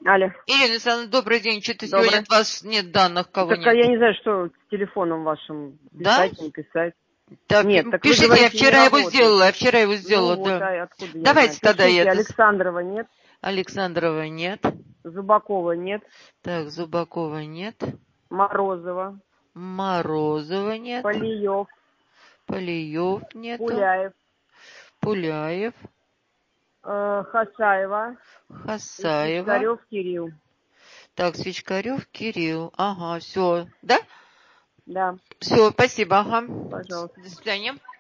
Алло. Ирина Александровна, добрый день. Что-то Добрый. сегодня от вас нет данных, кого Так, нет. я не знаю, что с телефоном вашим писать, Да? не писать. Так, Нет, так пишите, вы говорите, не работает. я вчера его сделала, Ну вот, да. а откуда я Давайте знаю? тогда Пишите, я... Александрова нет, Александрова нет. Зубакова нет, Так, Зубакова нет. Морозова, Морозова нет. Полиев, Полиев нету. Пуляев, Пуляев. Хасаева, Хасаева. Свичкарев Кирилл. Так, Свичкарев Кирилл. Ага, все. Да? Да. Все, спасибо, ага. Пожалуйста. До свидания.